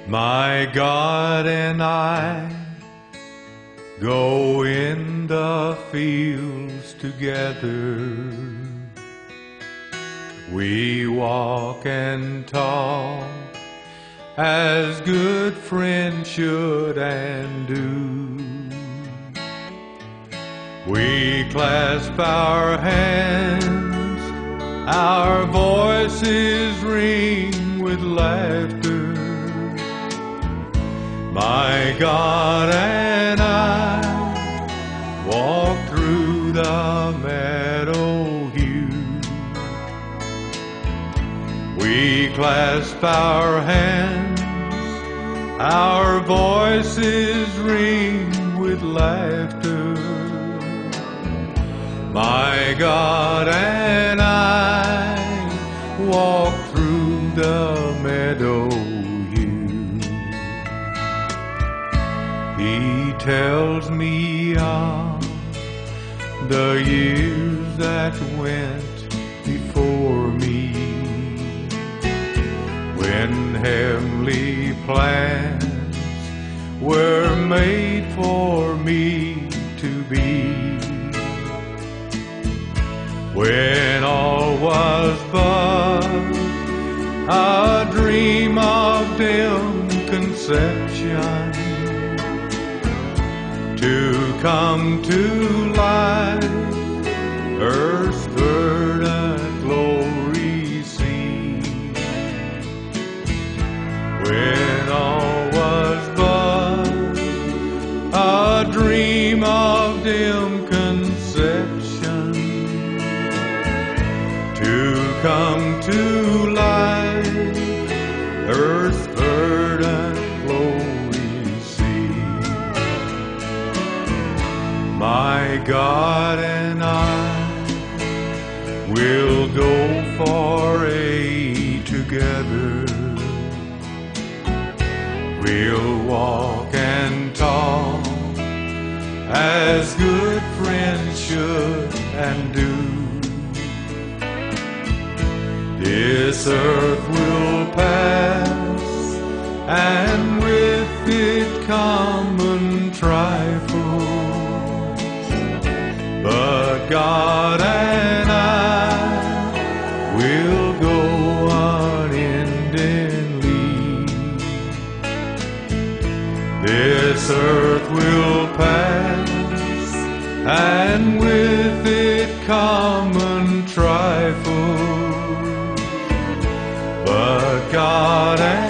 My God and I go in the fields together. We walk and talk as good friends should and do. We clasp our hands, our voices ring with laughter. My God and I walk through the meadow hue. We clasp our hands, our voices ring with laughter. My God and I walk through the meadow hue. He tells me of the years that went before me, when heavenly plans were made for me to be, when all was but a dream of dim conception, to come to life, earth's verdant glory see. When all was but a dream of dim conception, to come to life, earth's verdant glory see. My God and I will go far together. We'll walk and talk as good friends should and do. This earth will pass, and with it common trifles, but God and I will go unendingly. This earth will pass, and with it common trifles, but God and